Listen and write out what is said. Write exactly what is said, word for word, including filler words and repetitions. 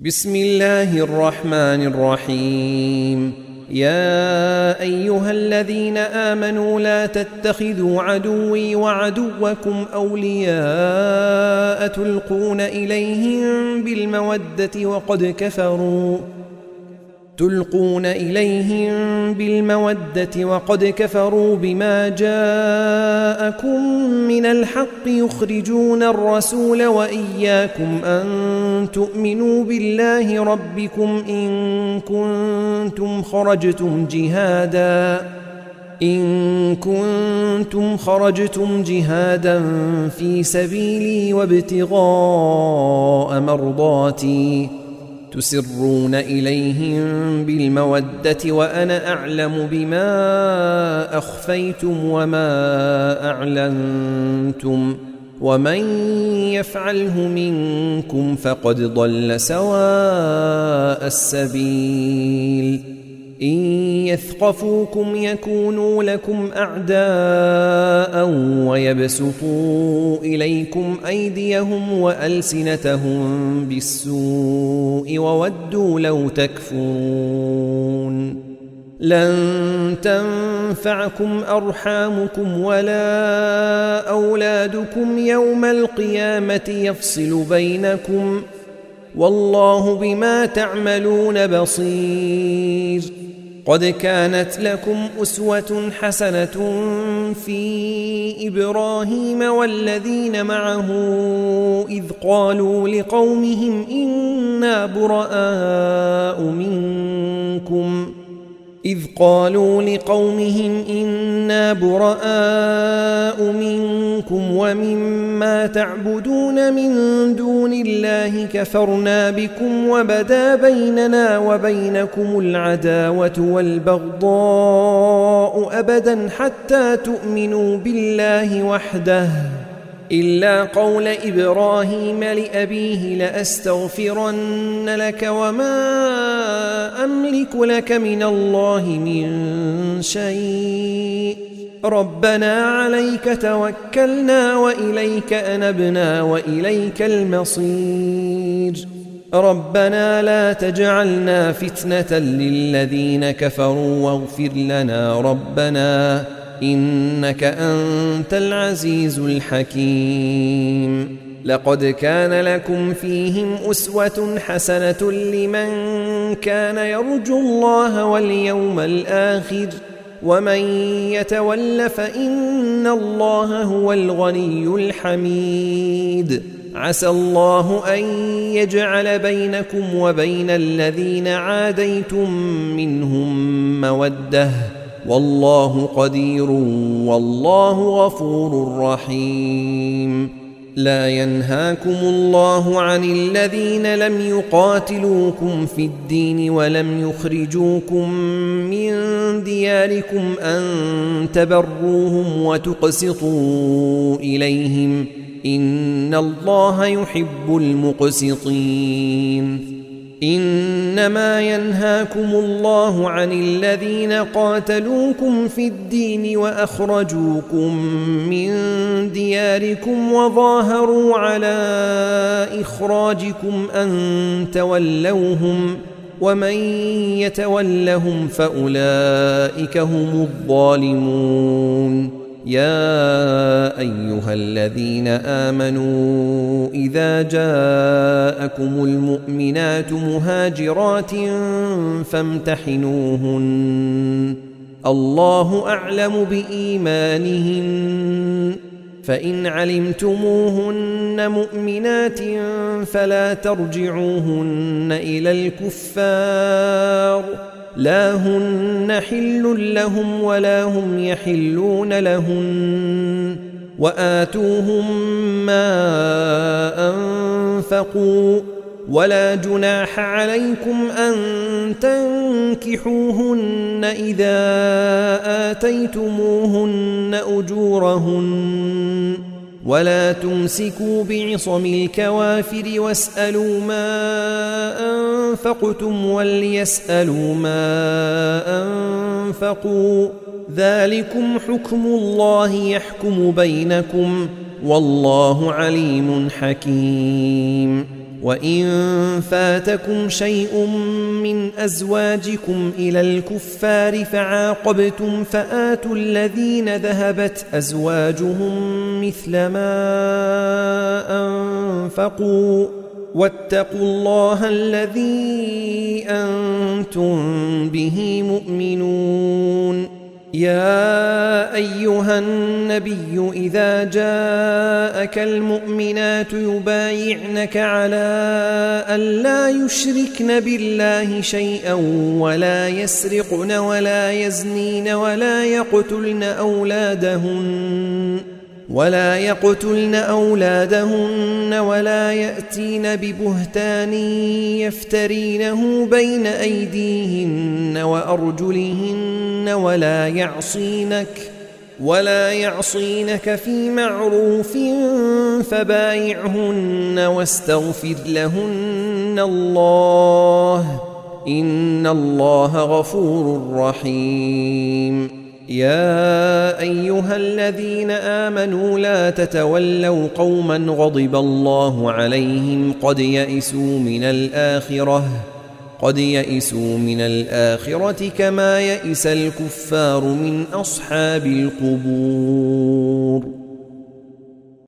بسم الله الرحمن الرحيم. يا أيها الذين آمنوا لا تتخذوا عدوي وعدوكم أولياء تلقون إليهم بالمودة وقد كفروا تلقون إليهم بالمودة وقد كفروا بما جاءكم من الحق يخرجون الرسول وإياكم أن تؤمنوا بالله ربكم إن كنتم خرجتم جهادا إن كنتم خرجتم جهادا في سبيلي وابتغاء مرضاتي تسرون إليهم بالمودة وأنا أعلم بما أخفيتم وما أعلنتم ومن يفعله منكم فقد ضل سواء السبيل. إن يثقفوكم يكونوا لكم أعداء ويبسطوا إليكم أيديهم وألسنتهم بالسوء وودوا لو تكفرون. لن تنفعكم أرحامكم ولا أولادكم يوم القيامة يفصل بينكم والله بما تعملون بصير. قد كانت لكم أسوة حسنة في إبراهيم والذين معه إذ قالوا لقومهم إنا براء منكم إذ قالوا لقومهم إنا براء منكم ومما تعبدون من دون الله كفرنا بكم وبدا بيننا وبينكم العداوة والبغضاء أبدا حتى تؤمنوا بالله وحده إلا قول إبراهيم لأبيه لأستغفرن لك وما أملك لك من الله من شيء ربنا عليك توكلنا وإليك أنبنا وإليك المصير ربنا لا تجعلنا فتنة للذين كفروا واغفر لنا ربنا إنك أنت العزيز الحكيم. لقد كان لكم فيهم أسوة حسنة لمن كان يرجو الله واليوم الآخر ومن يتول فإن الله هو الغني الحميد. عسى الله أن يجعل بينكم وبين الذين عاديتم منهم مودة والله قدير والله غفور رحيم. لا ينهاكم الله عن الذين لم يقاتلوكم في الدين ولم يخرجوكم من دياركم أن تبروهم وتقسطوا إليهم إن الله يحب المقسطين. إنما ينهاكم الله عن الذين قاتلوكم في الدين وأخرجوكم من دياركم وظاهروا على إخراجكم أن تولوهم ومن يتولهم فأولئك هم الظالمون. يا أيها الذين آمنوا إذا جاءكم المؤمنات مهاجرات فامتحنوهن الله أعلم بإيمانهن فإن علمتموهن مؤمنات فلا ترجعوهن إلى الكفار لا هن حل لهم ولا هم يحلون لهن وآتوهم ما أنفقوا ولا جناح عليكم أن تنكحوهن إذا آتيتموهن أجورهن ولا تمسكوا بعصم الكوافر واسألوا ما أنفقتم وليسألوا ما أنفقوا ذلكم حكم الله يحكم بينكم والله عليم حكيم. وإن فاتكم شيء من أزواجكم إلى الكفار فعاقبتم فآتوا الذين ذهبت أزواجهم مثل ما أنفقوا واتقوا الله الذي أنتم به مؤمنون. يا أيها النبي إذا جاءك المؤمنات يبايعنك على أن لا يشركن بالله شيئا ولا يسرقن ولا يزنين ولا يقتلن أولادهن ولا يقتلن أولادهن ولا يأتين ببهتان يفترينه بين أيديهن وأرجلهن ولا يعصينك ولا يعصينك في معروف فبايعهن واستغفر لهن الله إن الله غفور رحيم. يا أيها الذين آمنوا لا تتولوا قوما غضب الله عليهم قد يئسوا من الآخرة قد يئسوا من الآخرة كما يئس الكفار من أصحاب القبور.